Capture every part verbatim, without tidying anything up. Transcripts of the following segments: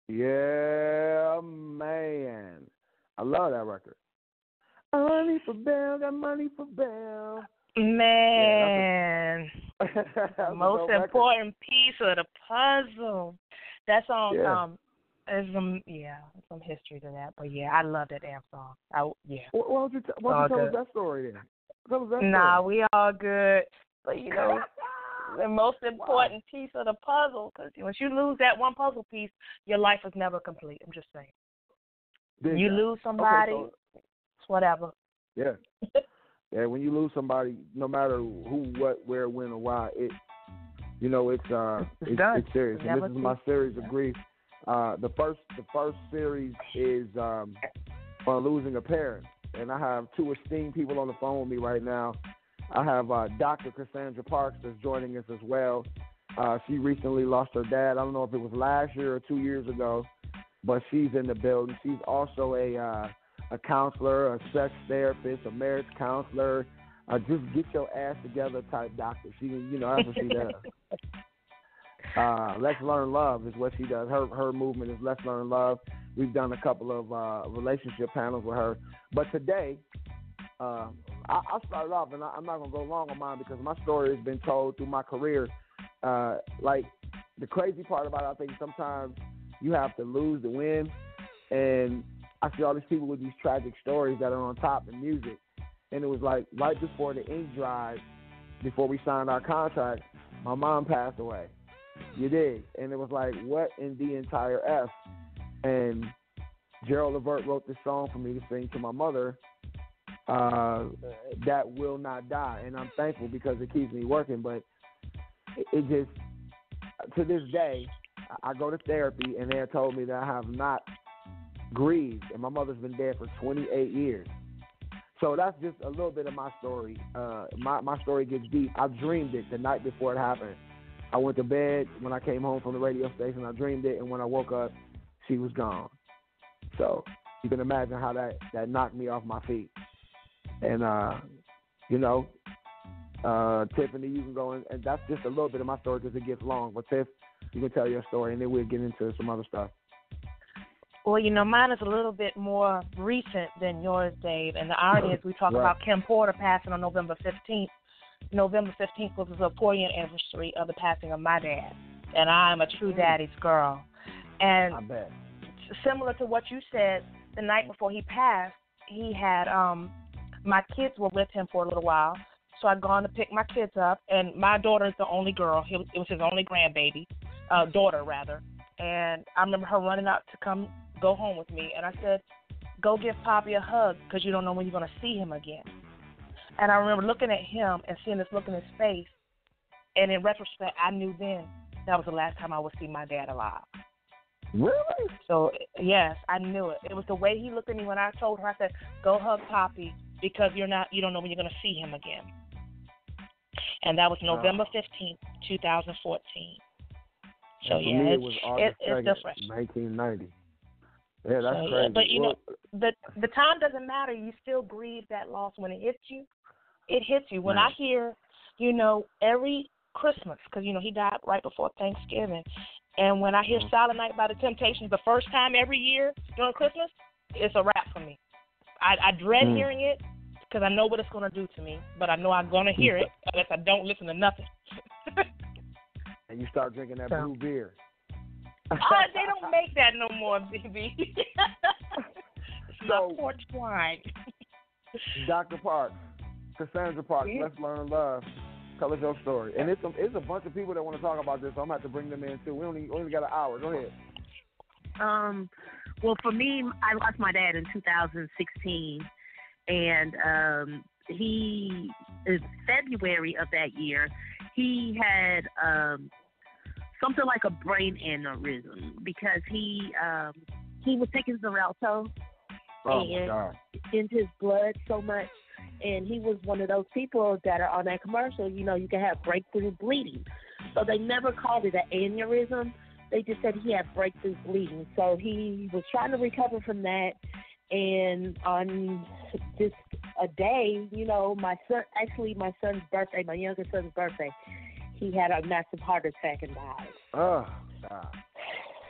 Yeah, man. I love that record. Money for Bell, got money for Bell. Yeah, that's Man, a the that's a most dope record. important piece of the puzzle. That song, Yeah. um, is some yeah, some history to that. But yeah, I love that damn song. I yeah, Why why don't you t- it's why don't you all tell us good. that story then? Tell us that story. Nah, we all good. But you know, the most Why? important piece of the puzzle, because once you lose that one puzzle piece, your life is never complete. I'm just saying. Dig You that. lose Okay, somebody, so it's whatever. yeah, yeah. When you lose somebody, no matter who, what, where, when, or why, it you know it's uh It's it's done. it's serious. It's And this never is too. my series of grief. Uh, the first the first series is um on losing a parent, and I have two esteemed people on the phone with me right now. I have uh, Doctor Cassandra Parks that's joining us as well. Uh, she recently lost her dad. I don't know if it was last year or two years ago, but she's in the building. She's also a uh, a counselor, a sex therapist, a marriage counselor. Uh, just get your ass together type doctor. She, you know, that's what she does. Uh, Let's Learn Love is what she does. Her her movement is Let's Learn Love. We've done a couple of uh, relationship panels with her, but today uh, I, I started off, and I, I'm not gonna go long on mine because my story has been told through my career. Uh, like the crazy part about it, I think sometimes you have to lose to win, and I see all these people with these tragic stories that are on top in music, and it was like right before the ink dried, before we signed our contract, my mom passed away. You dig? And it was like, what in the entire F? And Gerald Levert wrote this song for me to sing to my mother, uh, That Will Not Die. And I'm thankful because it keeps me working. But it, it just, to this day, I I go to therapy and they have told me that I have not grieved. And my mother's been dead for twenty-eight years. So that's just a little bit of my story. Uh, my, my story gets deep. I dreamed it the night before it happened. I went to bed when I came home from the radio station. I dreamed it, and when I woke up, she was gone. So you can imagine how that, that knocked me off my feet. And, uh, you know, uh, Tiffany, you can go in, and that's just a little bit of my story because it gets long. But Tiff, you can tell your story, and then we'll get into some other stuff. Well, you know, mine is a little bit more recent than yours, Dave. And the irony is we talk Right. about Kim Porter passing on November fifteenth. November fifteenth was the four-year anniversary of the passing of my dad. And I am a true daddy's girl. And I bet. similar to what you said, the night before he passed, he had, um, my kids were with him for a little while. So I'd gone to pick my kids up. And my daughter is the only girl. He was, it was his only grandbaby, uh, daughter, rather. And I remember her running out to come go home with me. And I said, go give Poppy a hug because you don't know when you're going to see him again. And I remember looking at him and seeing this look in his face. And in retrospect, I knew then that was the last time I would see my dad alive. Really? So, yes, I knew it. It was the way he looked at me when I told her, I said, go hug Poppy because you're not, you don't know when you're going to see him again. And that was November fifteenth, twenty fourteen. So, And for yeah, me, it it's, was it, August it's second, different. nineteen ninety. Yeah, that's So, yeah, crazy. but, you Well, know, the, the time doesn't matter. You still grieve that loss when it hits you. It hits you. When man. I hear, you know, every Christmas, because, you know, he died right before Thanksgiving, and when I hear Mhm. Silent Night by the Temptations the first time every year during Christmas, it's a wrap for me. I, I dread Mm. hearing it because I know what it's going to do to me, but I know I'm going to hear it unless I don't listen to nothing. And you start drinking that So. blue beer. Oh, they don't make that no more, baby. It's So- not porch wine. Doctor Parks, Cassandra Parks, Yeah. Let's Learn Love. Tell us your story. And it's a, it's a bunch of people that want to talk about this, so I'm going to have to bring them in, too. We only, only got an hour. Go ahead. Um, well, for me, I lost my dad in two thousand sixteen, and um, he, in February of that year, he had um, something like a brain aneurysm because he um, he was taking Xarelto Oh, my and God. into his blood so much, and he was one of those people that are on that commercial, you know, you can have breakthrough bleeding. So they never called it an aneurysm. They just said he had breakthrough bleeding. So he was trying to recover from that, and on just a day, you know, my son, actually my son's birthday, my youngest son's birthday, he had a massive heart attack and died. Oh, God.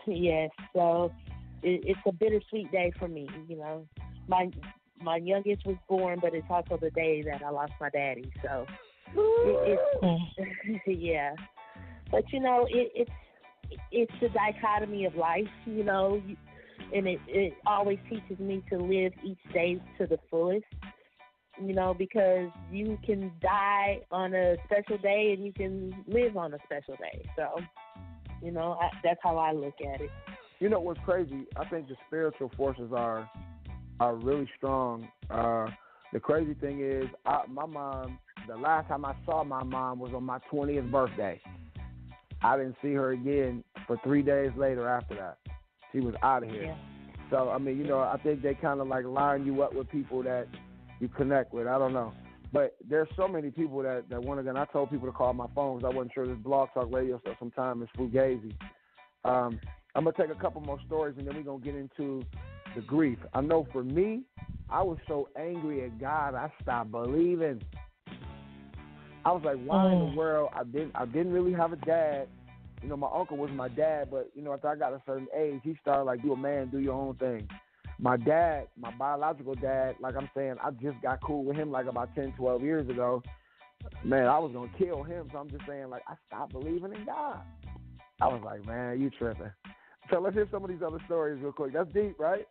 Yes, so it, it's a bittersweet day for me. You know, my my youngest was born, but it's also the day that I lost my daddy. So it, it's yeah, but you know, it, it's it's the dichotomy of life. You know, and it it always teaches me to live each day to the fullest. You know, because you can die on a special day and you can live on a special day. So, you know, I, that's how I look at it. You know what's crazy? I think the spiritual forces are are really strong. Uh, the crazy thing is, I, my mom. The last time I saw my mom was on my twentieth birthday. I didn't see her again for three days later after that. She was out of here. Yeah. So I mean, you know, I think they kind of like line you up with people that you connect with. I don't know. But there's so many people that, that want to, and I told people to call my phone because I wasn't sure this blog talk radio stuff sometime is fugazi. Um, I'm going to take a couple more stories and then we're going to get into the grief. I know for me, I was so angry at God, I stopped believing. I was like, why mm. in the world? I didn't, I didn't really have a dad. You know, my uncle was my dad, but, you know, after I got a certain age, he started like, you a man, do your own thing. My dad, my biological dad, like I'm saying, I just got cool with him like about ten, twelve years ago. Man, I was going to kill him. So I'm just saying, like, I stopped believing in God. I was like, man, you tripping. So let's hear some of these other stories real quick. That's deep, right?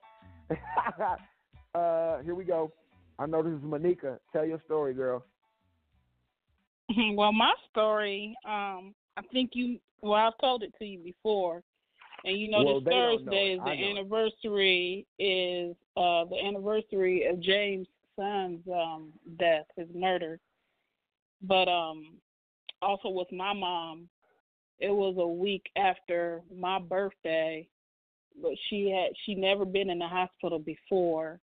uh, here we go. I know this is Monica. Tell your story, girl. Well, my story, um, I think you, well, I've told it to you before. And, you know, well, this Thursday is the anniversary it. is uh, the anniversary of James' son's um, death, his murder. But um, also with my mom, it was a week after my birthday, but she had she never been in the hospital before.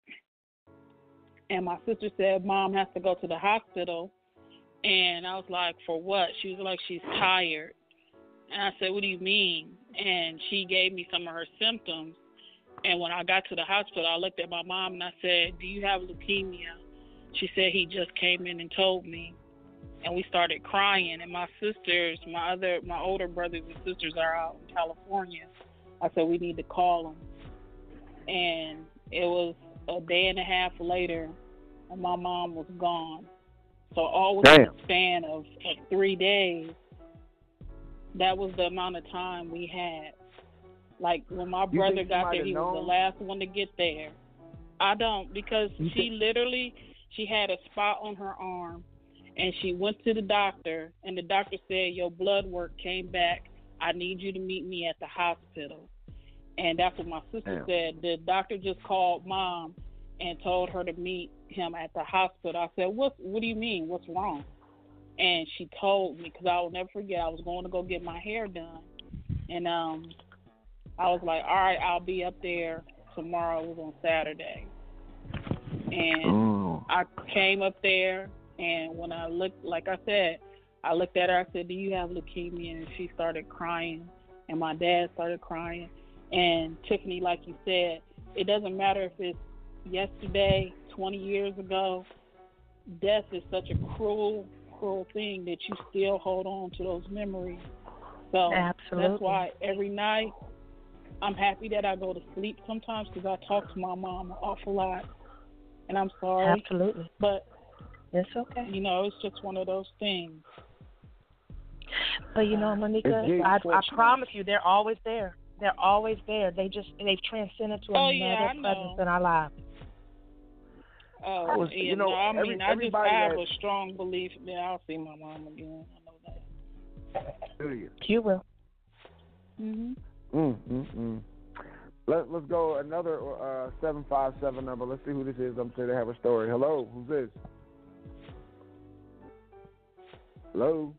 And my sister said, Mom has to go to the hospital. And I was like, for what? She was like, she's tired. And I said, what do you mean? And she gave me some of her symptoms. And when I got to the hospital, I looked at my mom and I said, do you have leukemia? She said, he just came in and told me. And we started crying. And my sisters, my other, my older brothers and sisters are out in California. I said, we need to call them. And it was a day and a half later, and my mom was gone. So all within the span of, of three days, that was the amount of time we had. Like, when my you brother got there, he known? was the last one to get there. I don't, because you she th- literally, she had a spot on her arm, and she went to the doctor, and the doctor said, your blood work came back. I need you to meet me at the hospital. And that's what my sister Damn. said. The doctor just called Mom and told her to meet him at the hospital. I said, what, what do you mean? What's wrong? And she told me, because I will never forget, I was going to go get my hair done. And um, I was like, all right, I'll be up there tomorrow. It was on Saturday. And oh. I came up there, and when I looked, like I said, I looked at her, I said, do you have leukemia? And she started crying, and my dad started crying. And Tiffany, like you said, it doesn't matter if it's yesterday, twenty years ago. Death is such a cruel, cruel thing that you still hold on to those memories. So Absolutely. That's why every night I'm happy that I go to sleep sometimes, because I talk to my mom an awful lot. And I'm sorry. Absolutely. But it's okay. You know, it's just one of those things. But you know, Monica, I, I promise you, they're always there. They're always there. They just they've transcended to oh, another yeah, presence in our lives. Oh, I was, you know, I mean, every, I just I have that, a strong belief that I'll see my mom again. I know that. Do you? You will. Mhm. Mm mm mm. Let Let's go another uh, seven five seven number. Let's see who this is. I'm sure they have a story. Hello, who's this? Hello.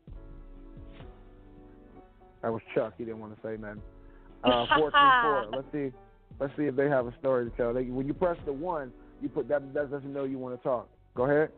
That was Chuck. He didn't want to say nothing. Uh, four three four. Let's see. Let's see if they have a story to tell. They, when you press the one, you put that. That doesn't know you want to talk. Go ahead.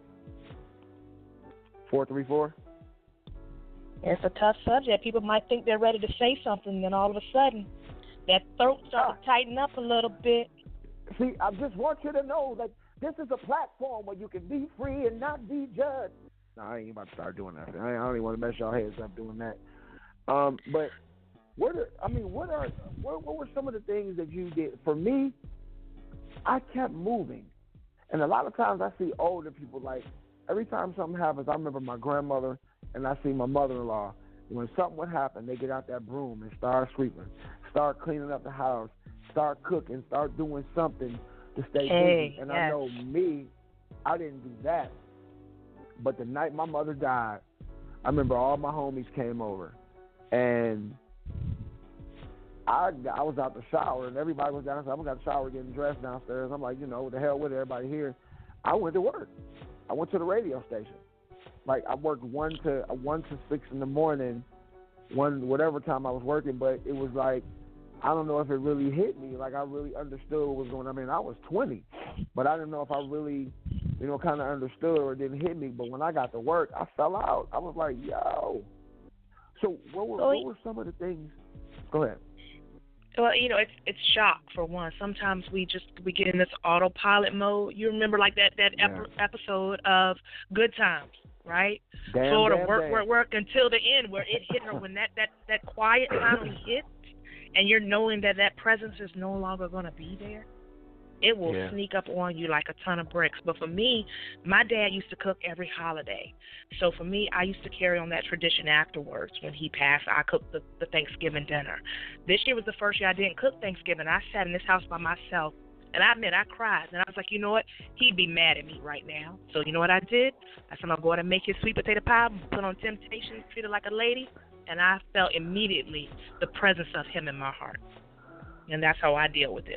Four three four. It's a tough subject. People might think they're ready to say something, then all of a sudden, that throat starts ah. to tighten up a little bit. See, I just want you to know that this is a platform where you can be free and not be judged. No, I ain't about to start doing that. I don't even want to mess y'all heads up doing that. Um, but what are, I mean, what are what, what were some of the things that you did? For me, I kept moving, and a lot of times I see older people like every time something happens. I remember my grandmother and I see my mother-in-law. When something would happen, they get out that broom and start sweeping, start cleaning up the house, start cooking, start doing something to stay hey, busy. And yes. I know me, I didn't do that. But the night my mother died, I remember all my homies came over, and I I was out the shower, and everybody was downstairs. I got the shower getting dressed downstairs. I'm like, you know, what the hell with everybody here? I went to work. I went to the radio station. Like I worked one to one to six in the morning, one whatever time I was working. But it was like I don't know if it really hit me. Like I really understood what was going on. I mean, I was twenty, but I didn't know if I really, you know, kind of understood or it didn't hit me. But when I got to work, I fell out. I was like, yo. So what were what were some of the things? Go ahead. Well, you know, it's it's shock for one. Sometimes we just we get in this autopilot mode. You remember like that that Yeah. ep- episode of Good Times, right? Damn, sort of damn, work, damn. work, work until the end, where it hit her when that that that quiet finally hits, and you're knowing that that presence is no longer going to be there. It will Yeah. sneak up on you like a ton of bricks. But for me, my dad used to cook every holiday. So for me, I used to carry on that tradition afterwards. When he passed, I cooked the, the Thanksgiving dinner. This year was the first year I didn't cook Thanksgiving. I sat in this house by myself, and I admit I cried. And I was like, you know what? He'd be mad at me right now. So you know what I did? I said, I'm going to go ahead and make his sweet potato pie, put on Temptation, treat it like a lady. And I felt immediately the presence of him in my heart. And that's how I deal with it.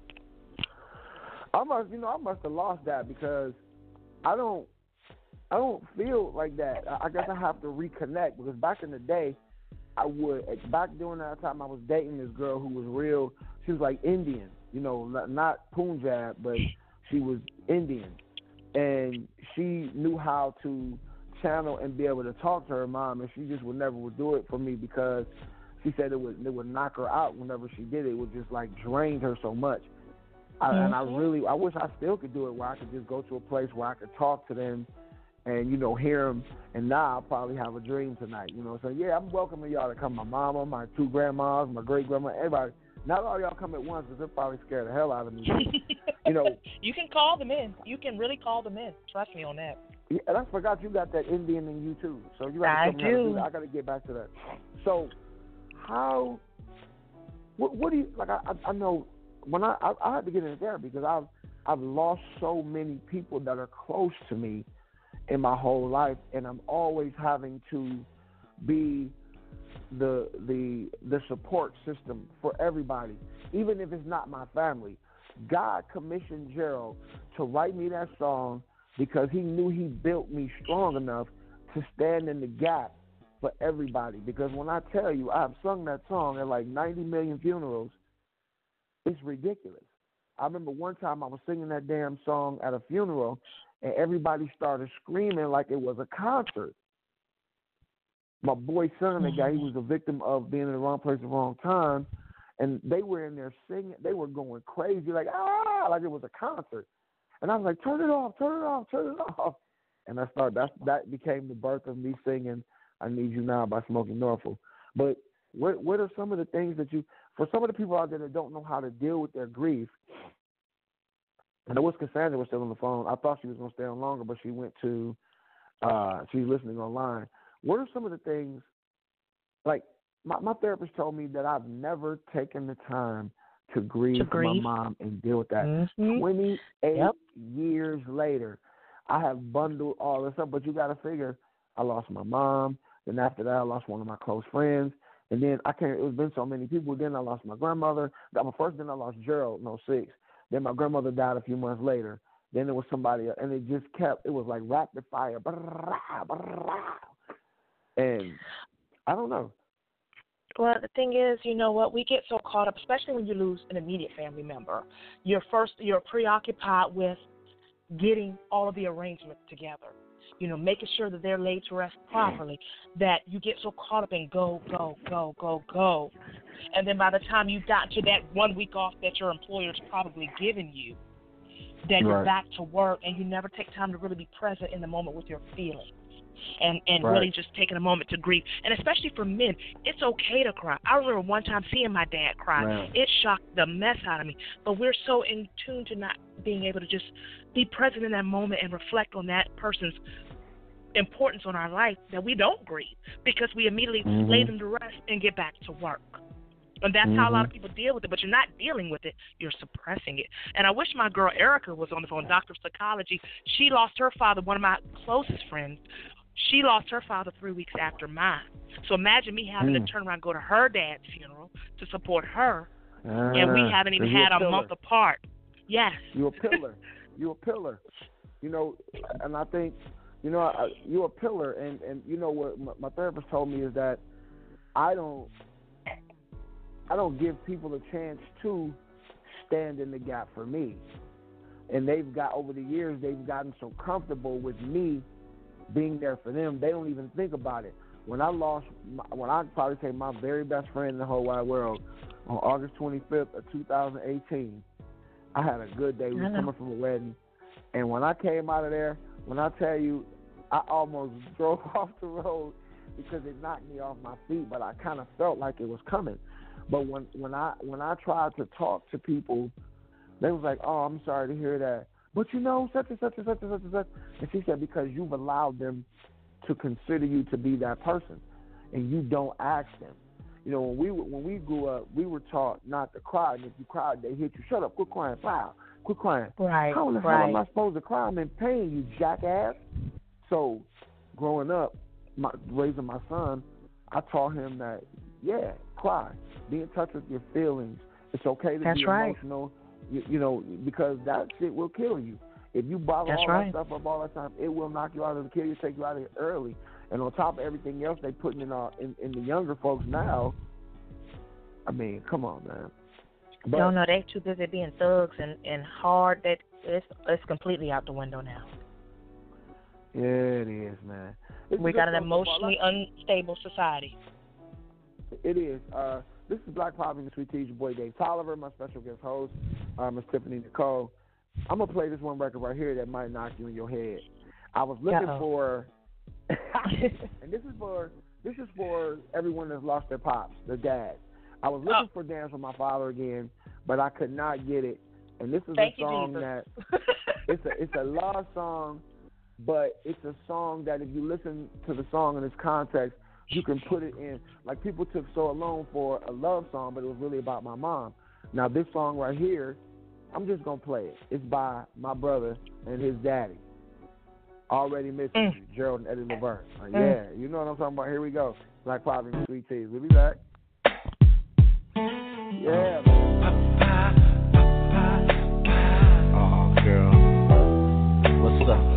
I must, you know, I must have lost that because I don't, I don't feel like that. I I guess I have to reconnect because back in the day, I would. Back during that time, I was dating this girl who was real. She was like Indian, you know, not, not Punjab, but she was Indian, and she knew how to channel and be able to talk to her mom, and she just would never would do it for me because she said it would it would knock her out whenever she did it. It would just like drain her so much. I, and I really, I wish I still could do it where I could just go to a place where I could talk to them and, you know, hear them. And now I'll probably have a dream tonight, you know. So, yeah, I'm welcoming y'all to come. My mama, my two grandmas, my great-grandma, everybody. Not all y'all come at once because they're probably scared the hell out of me. You know. You can call them in. You can really call them in. Trust me on that. Yeah, and I forgot you got that Indian in you, too. So you got to I tell me how to do. do that. I got to get back to that. So how, what, what do you, like, I, I, I know, When I, I I had to get in therapy because I've I've lost so many people that are close to me in my whole life, and I'm always having to be the the the support system for everybody, even if it's not my family. God commissioned Gerald to write me that song because He knew He built me strong enough to stand in the gap for everybody. Because when I tell you, I've sung that song at like ninety million funerals. It's ridiculous. I remember one time I was singing that damn song at a funeral, and everybody started screaming like it was a concert. My boy's son, the guy, he was a victim of being in the wrong place at the wrong time, and they were in there singing. They were going crazy, like, ah, like it was a concert. And I was like, turn it off, turn it off, turn it off. And I started, that, that became the birth of me singing I Need You Now by Smokey Norfolk. But what, what are some of the things that you, for some of the people out there that don't know how to deal with their grief, and I wish Cassandra was still on the phone. I thought she was going to stay on longer, but she went to, uh, she's listening online. What are some of the things, like my, my therapist told me that I've never taken the time to grieve, To for grieve. my mom and deal with that. Mm-hmm. twenty-eight Yep. years later, I have bundled all this up, but you got to figure I lost my mom. Then after that, I lost one of my close friends. And then I can't, it's been so many people. Then I lost my grandmother. That was first, then I lost Gerald in oh six. Then my grandmother died a few months later. Then there was somebody, and it just kept, it was like rapid fire. And I don't know. Well, the thing is, you know what, we get so caught up, especially when you lose an immediate family member. You're first, you're preoccupied with getting all of the arrangements together, you know, making sure that they're laid to rest properly, that you get so caught up in go, go, go, go, go. And then by the time you got to that one week off that your employer's probably given you, then you're Right. back to work and you never take time to really be present in the moment with your feelings. and, and right. really just taking a moment to grieve. And especially for men, it's okay to cry. I remember one time seeing my dad cry. Man. It shocked the mess out of me. But we're so in tune to not being able to just be present in that moment and reflect on that person's importance on our life that we don't grieve because we immediately mm-hmm. lay them to rest and get back to work. And that's mm-hmm. how a lot of people deal with it, but you're not dealing with it, you're suppressing it. And I wish my girl Erica was on the phone, Doctor of Psychology. She lost her father, one of my closest friends. She lost her father three weeks after mine. So imagine me having mm. to turn around and go to her dad's funeral to support her, uh, and we haven't even had a, a month apart. Yes. You're a pillar. You're a pillar. You know, and I think, you know, I, you're a pillar, and, and you know what my, my therapist told me is that I don't, I don't give people a chance to stand in the gap for me. And they've got, over the years, they've gotten so comfortable with me being there for them, they don't even think about it. When I lost, my, when I probably say my very best friend in the whole wide world, on August twenty-fifth of two thousand eighteen, I had a good day. We were coming from a wedding. And when I came out of there, when I tell you, I almost drove off the road because it knocked me off my feet, but I kind of felt like it was coming. But when, when I when I tried to talk to people, they was like, oh, I'm sorry to hear that. But you know, such and such and such and such and such. And she said, because you've allowed them to consider you to be that person, and you don't ask them. You know, when we when we grew up, we were taught not to cry. And if you cried, they hit you. Shut up, quit crying, wow, quit crying. Right, How in the right. hell am I supposed to cry? I'm in pain, you jackass. So, growing up, my, raising my son, I taught him that, yeah, cry. Be in touch with your feelings. It's okay to That's be right. emotional, you, you know, because that shit will kill you. If you bottle That's all right. that stuff up all that time, it will knock you out of the kill you, take you out of it early. And on top of everything else they putting in, uh, in in the younger folks now, I mean, come on, man. But, no, no, they too busy being thugs and, and hard that it's it's completely out the window now. Yeah, it is, man. It's we got an emotionally unstable society. It is. Uh, this is Black Poppy and the Sweet Tea, your boy Dave Tolliver, my special guest host, uh, Miss Tiffany Nicole. I'm gonna play this one record right here that might knock you in your head. I was looking Uh-oh. for, and this is for this is for everyone that's lost their pops, their dads. I was looking oh. for Dance with My Father again, but I could not get it. And this is Thank a song you, that it's a it's a love song, but it's a song that if you listen to the song in its context, you can put it in. Like people took So Alone for a love song, but it was really about my mom. Now this song right here, I'm just going to play it. It's by my brother and his daddy. Already Missing mm. You, Gerald and Eddie Laverne. Like, mm. Yeah, you know what I'm talking about. Here we go. Black Poppy and Sweet Tea. We'll be back. Yeah, man. Oh, girl. What's up?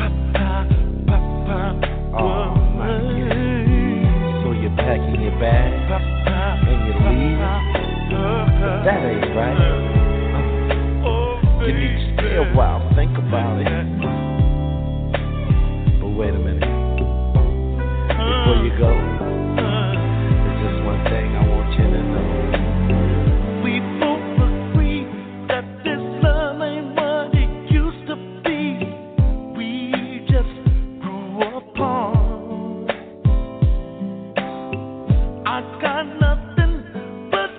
Oh, my God. So you're packing your bags and you're leaving? But that ain't right. You need to stay a while, think about it. But wait a minute. Before you go, there's just one thing I want you to know. We both agree that this love ain't what it used to be. We just grew apart. I got nothing but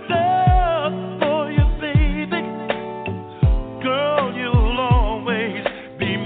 love for you, baby. Girl, you'll always be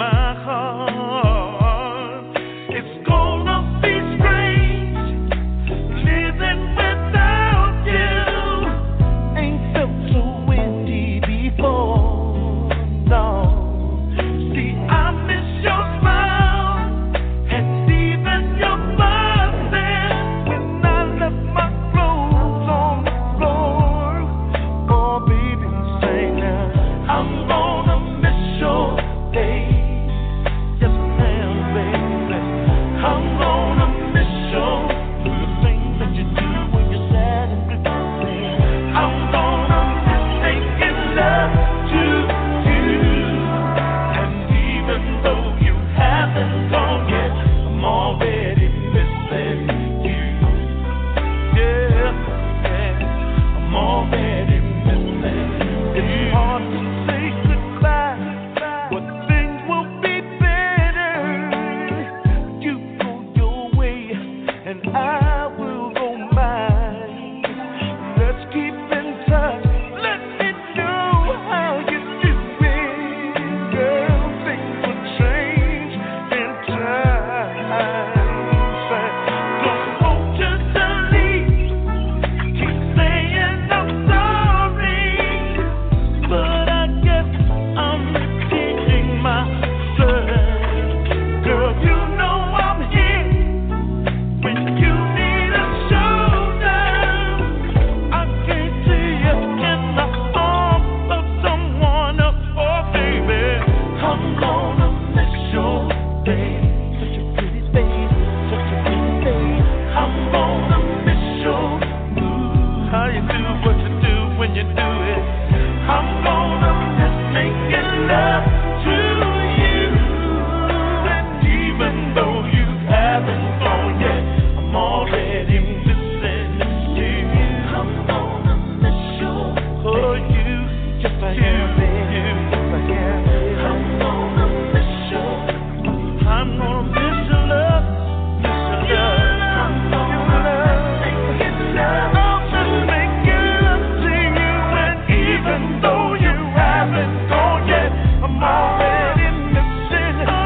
when you do it. I'm gonna miss making love to you. And even though you haven't gone yet, I'm already missing you. I'm gonna miss you. Oh, you, just like you, you, just like you. I'm gonna miss you. I'm gonna miss your love, miss your love. I'm gonna miss your love. I'll just make love to you, and even though you haven't gone yet, I'm already missing you.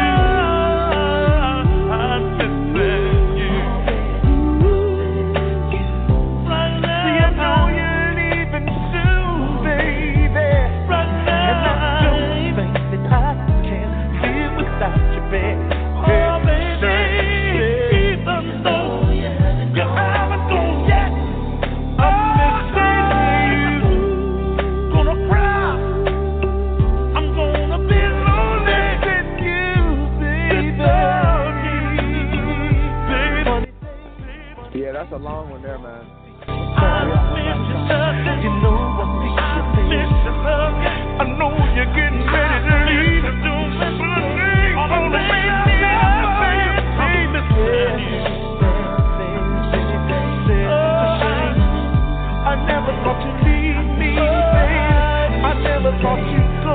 I'm missing you. See, I know you're leaving soon, baby. And I don't think that I can live without you, baby. Oh, baby, even though you haven't gone yet, I'm missing you. Gonna cry. I'm gonna be lonely with you, baby. Yeah, that's a long one there, man. I miss your love. You know I miss your miss your love. I know you're getting ready to leave. Don't remember the name. All the way I'm missing you. I never thought you'd leave me, baby. I never thought you'd go.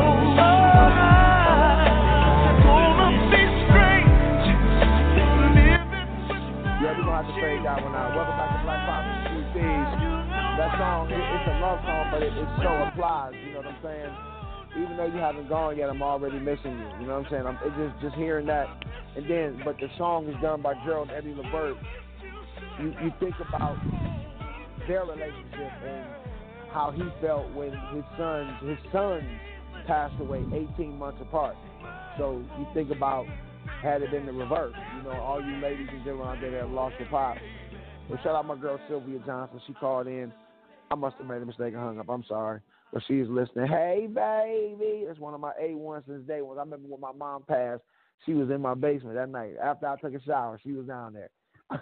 It's gonna be strange living without Yeah, we're going to have to fade that one out. Welcome back to Black Pops and Street Thieves. That song, it, it's a love song, but it, it so applies, you know what I'm saying? Even though you haven't gone yet, I'm already missing you, you know what I'm saying? I'm it just, just hearing that. And then, but the song is done by Gerald and Eddie LeVert. You, you think about their relationship and how he felt when his sons, his sons passed away eighteen months apart. So you think about had it been the reverse, you know, all you ladies and gentlemen out there that have lost their pops. Well, shout out my girl Sylvia Johnson. She called in. I must have made a mistake and hung up. I'm sorry. But she's listening. Hey, baby. That's one of my A one since day one. I remember when my mom passed, she was in my basement that night. After I took a shower, she was down there.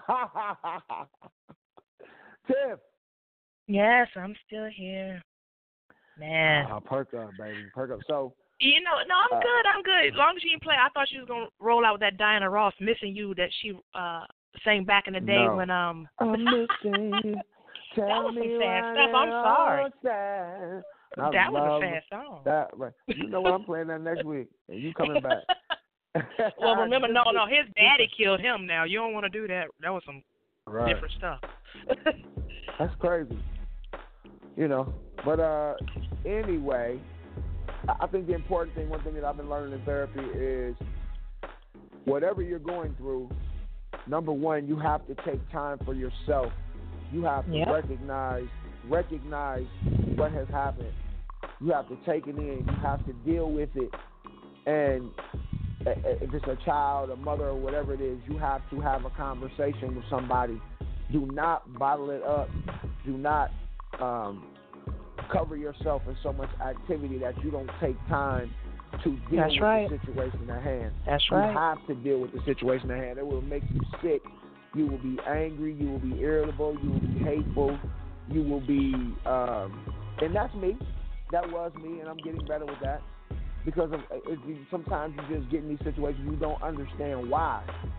Tiff. Yes, I'm still here. Man. Oh, perk up, baby. Perk up. So, You know, no, I'm Uh, good. I'm good. As long as you didn't play, I thought she was gonna roll out with that Diana Ross "Missing You" that she uh sang back in the day No. when um. I'm missing you. Tell That was some me sad why stuff. I'm they're sorry. all sad. I That was love a sad song. That, right. You know what? I'm playing that next week, and you coming back. Well, remember, no, Just- no, his daddy killed him. Now you don't want to do that. That was some Right. different stuff. That's crazy. You know, but uh, anyway, I I think the important thing, one thing that I've been learning in therapy is whatever you're going through, number one, you have to take time for yourself. You have to Yep. recognize recognize what has happened. You have to take it in. You have to deal with it. And if it's a child, a mother, or whatever it is, you have to have a conversation with somebody. Do not bottle it up. Do not um, cover yourself in so much activity that you don't take time to deal That's with right. the situation at hand. That's You right. have to deal with the situation at hand. It will make you sick. You will be angry. You will be irritable. You will be hateful. You will be, um, and that's me. That was me, and I'm getting better with that. Because of, it, you, sometimes you just get in these situations you don't understand why.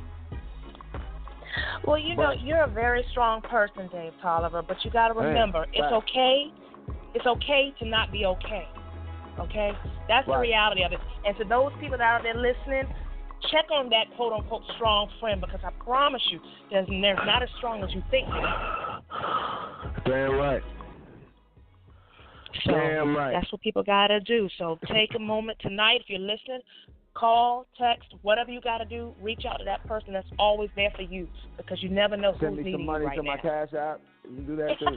Well, you know, But- you're a very strong person, Dave Tolliver, but you got to Man, remember, it's right. okay. It's okay to not be okay. Okay? That's the Right. reality of it. And to those people that are out there listening, check on that quote-unquote strong friend, because I promise you, there's, there's not as strong as you think. Damn right. So Damn right. that's what people got to do. So take a moment tonight, if you're listening, call, text, whatever you got to do, reach out to that person that's always there for you, because you never know Send who's me some needing money you right to now. my cash app. You can do that too.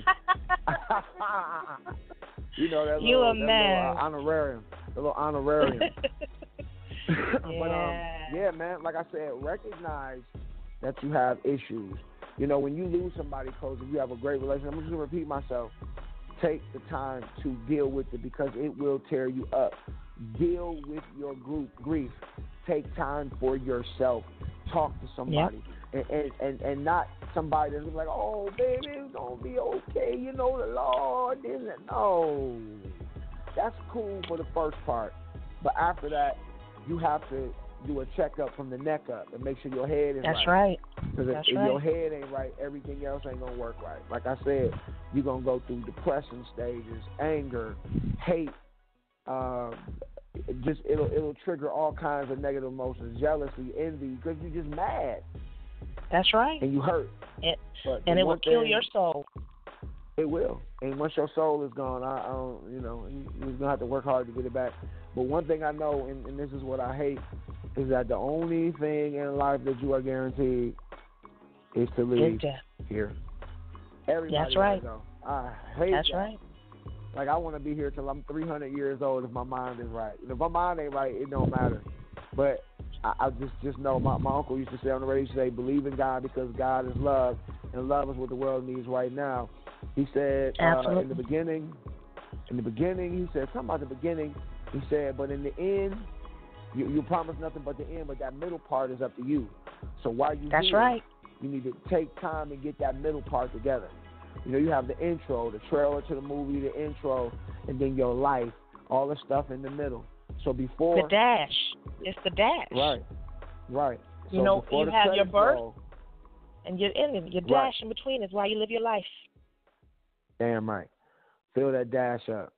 You know that You little, a that man. little uh, honorarium, the little honorarium. But um, Yeah. yeah, man. Like I said, recognize that you have issues. You know, when you lose somebody close, if you have a great relationship, I'm just gonna repeat myself. Take the time to deal with it, because it will tear you up. Deal with your group grief. Take time for yourself. Talk to somebody, and, and, and and not somebody that's like, oh, baby, it's going to be okay. You know the Lord, isn't it? No. That's cool for the first part. But after that, you have to do a checkup from the neck up and make sure your head is That's right. right. Because if, That's if right. your head ain't right, everything else ain't going to work right. Like I said, you're going to go through depression stages, anger, hate, um, just it'll it'll trigger all kinds of negative emotions, jealousy, envy, because you're just mad. That's right. And you hurt. It, but and it will kill thing, your soul. It will. And once your soul is gone, I, I don't, you know, you, you're going to have to work hard to get it back. But one thing I know, and, and this is what I hate, is that the only thing in life that you are guaranteed is to leave here. Everybody That's right. Go. I hate That's that. right. Like, I want to be here till I'm three hundred years old if my mind is right. If my mind ain't right, it don't matter. But I, I just just know my, my uncle used to say on the radio, he say, believe in God because God is love, and love is what the world needs right now. He said uh, in the beginning, in the beginning, he said, something about the beginning, he said, but in the end, you, you promise nothing but the end, but that middle part is up to you. So while you That's here, right. you need to take time and get that middle part together. You know, you have the intro, the trailer to the movie, the intro, and then your life, all the stuff in the middle. So before... The dash. It's the dash. Right, right. You so know, before you the have your birth, roll, and your ending, your dash right. in between is why you live your life. Damn right. Fill that dash up.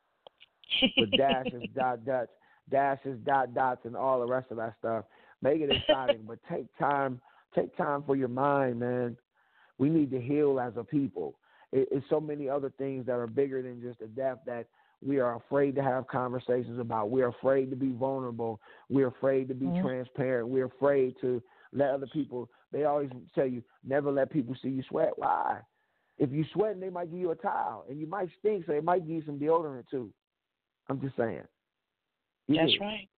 With dashes, dot, dots, dashes, dot, dots, and all the rest of that stuff. Make it exciting, but take time. Take time for your mind, man. We need to heal as a people. It, it's so many other things that are bigger than just the death that we are afraid to have conversations about. We're afraid to be vulnerable. We're afraid to be mm-hmm. transparent. We're afraid to let other people, they always tell you, never let people see you sweat. Why? If you sweating, they might give you a towel, and you might stink, so they might give you some deodorant too. I'm just saying. You That's did. right.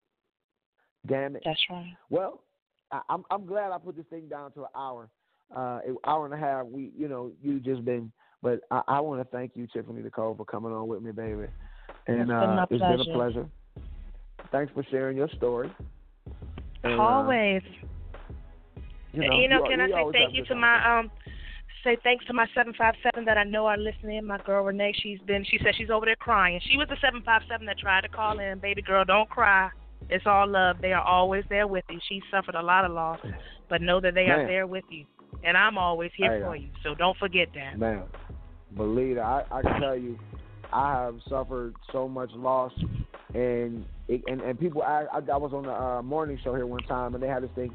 Damn it. That's right. Well, I, I'm I'm glad I put this thing down to an hour, uh, an hour and a half. We, you know, you just been, but I, I want to thank you, Tiffany Nicole, for coming on with me, baby. And it's been, uh, it's been a pleasure. Thanks for sharing your story. And, always. Uh, you know, you know you, can I say thank you to my um, say thanks to my seven five seven that I know are listening. My girl Renee, she's been, she said she's over there crying. She was the seven five seven that tried to call in. Baby girl, don't cry. It's all love. They are always there with you. She suffered a lot of loss, but know that they Man. are there with you. And I'm always here hey, for you. So don't forget that. Man, believe it. I, I can tell you, I have suffered so much loss, and it, and, and people. I, I I was on the uh, morning show here one time, and they had this thing,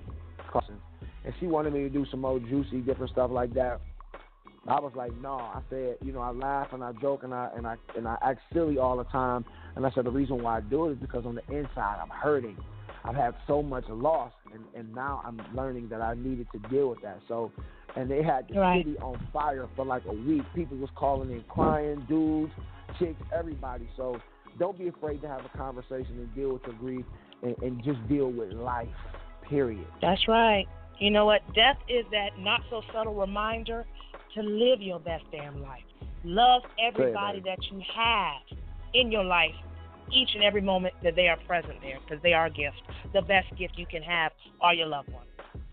and she wanted me to do some more juicy, different stuff like that. I was like, no. I said, you know, I laugh and I joke and I and I and I act silly all the time. And I said the reason why I do it is because on the inside I'm hurting. I've had so much loss, and, and now I'm learning that I needed to deal with that. So, and they had the right. city on fire for like a week. People was calling in, crying, dudes, chicks, everybody. So don't be afraid to have a conversation and deal with your grief, and, and just deal with life. Period. That's right. You know what? Death is that not so subtle reminder to live your best damn life. Love everybody that you have in your life, each and every moment that they are present there, because they are a gift. The best gift you can have are your loved ones.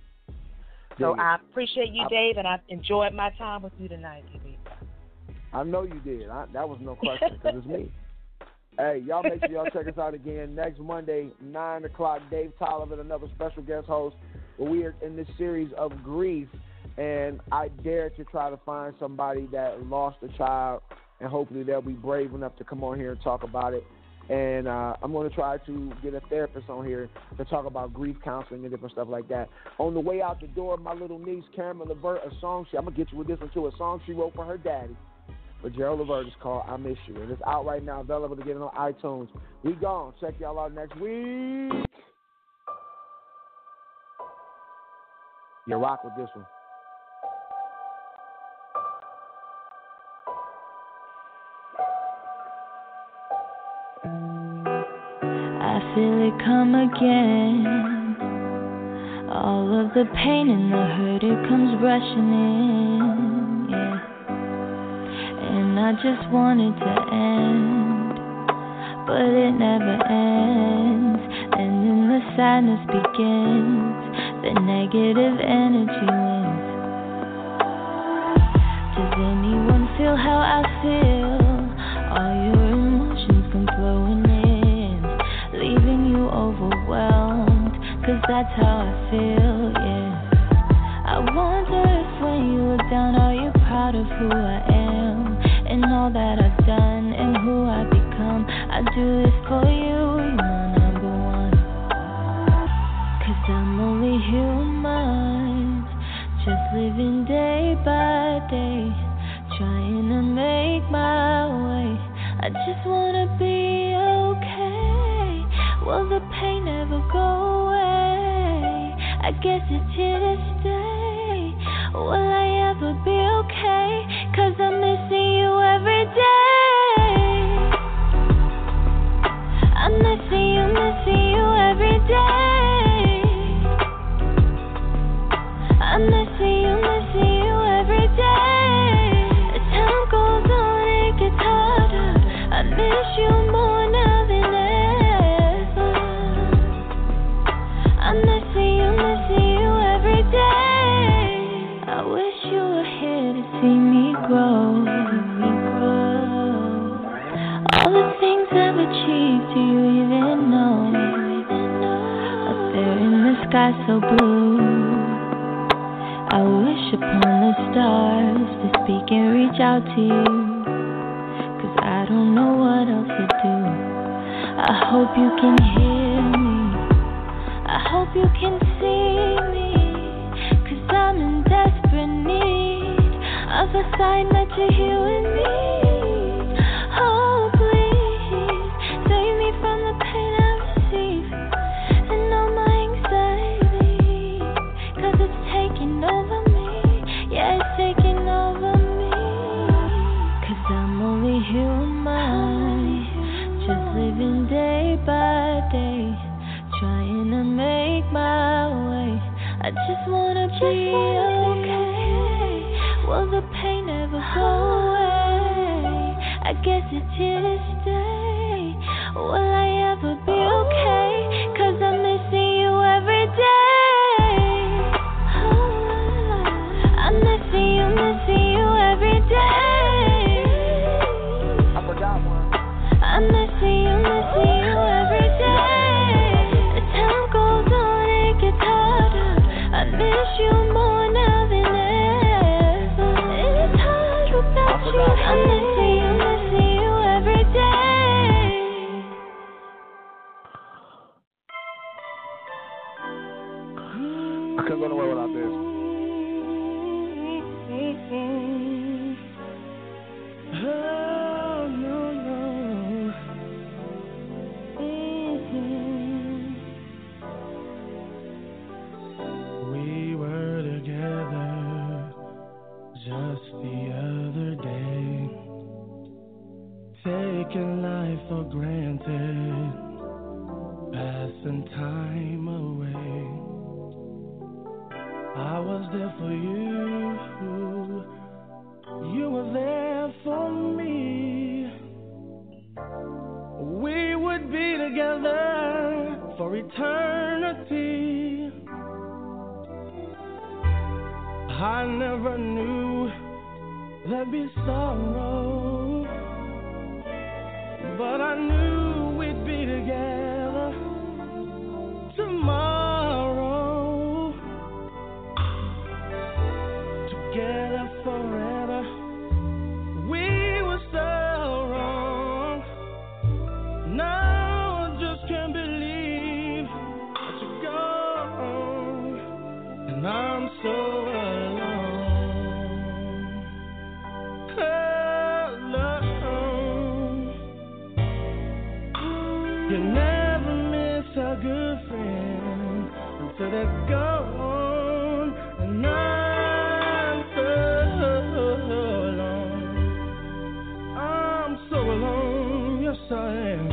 So I appreciate you, I, Dave, and I've enjoyed my time with you tonight, D B. I know you did. I, that was no question, because it's me. Hey, y'all make sure y'all check us out again next Monday, nine o'clock. Dave Tolliver, another special guest host, where we are in this series of grief. And I dare to try to find somebody that lost a child, and hopefully they'll be brave enough to come on here and talk about it. And uh, I'm going to try to get a therapist on here to talk about grief counseling and different stuff like that. On the way out the door, my little niece, Cameron Levert, a song she, I'm going to get you with this one too, a song she wrote for her daddy. But Gerald Levert is called I Miss You. And it's out right now, available to get it on iTunes. We gone. Check y'all out next week. You rock with this one. I feel it come again. All of the pain and the hurt, it comes rushing in, yeah. And I just want it to end, but it never ends. And then the sadness begins, the negative energy wins. Does anyone feel how I feel? All your emotions come flowing in, leaving you overwhelmed, cause that's how I feel, yeah. I wonder if when you look down, are you proud of who I am, and all that I've done, and who I've become? I do this for you, you're my number one, cause I'm only human, just living day by day, trying to make my way. I just wanna be okay. Will the pain ever go away? I guess it's here to stay. Will I ever be okay? Cause I'm missing you every day. I'm missing you, missing you every day. I'm missing you, missing you every day. As time goes on, it gets harder. I miss you more now than ever. I'm missing you, missing you every day. I wish you were here to see me grow. Me grow. All the things I've achieved, do you even know? Up there in the sky so blue, I wish upon the stars to speak and reach out to you. I don't know what else to do. I hope you can hear me. I hope you can see me. Cause I'm in desperate need of a sign that you're here with me. Oh please, save me from the pain I receive and all my anxiety. Cause it's taking over me. Yeah, it's taking over me. Cause I'm only human, just living day by day, trying to make my way. I just wanna be okay. Will the pain ever go away? I guess it's here to stay. Will I ever be okay? Cause I'm missing you every day. I'm missing you, missing you every day. I'm missing you, missing you every day. As time goes on, it gets harder. I miss you more now than ever. It's hard without you. I'm missing you, missing you every day. I couldn't go nowhere without this. Oh, no, no. We were together just the other day, taking life for granted, passing time away. I was there for you, you were there for me. We would be together for eternity. I never knew there'd be sorrow, but I knew we'd be together tomorrow, together forever. We were so wrong. Now I just can't believe that you're gone, and I'm so you never miss a good friend until they're gone, and I'm so alone. I'm so alone, yes I am.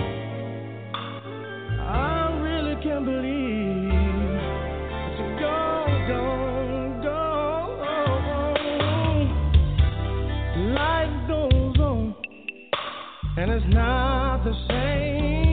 I really can't believe that you're gone, gone, gone. Life goes on, and it's not the same.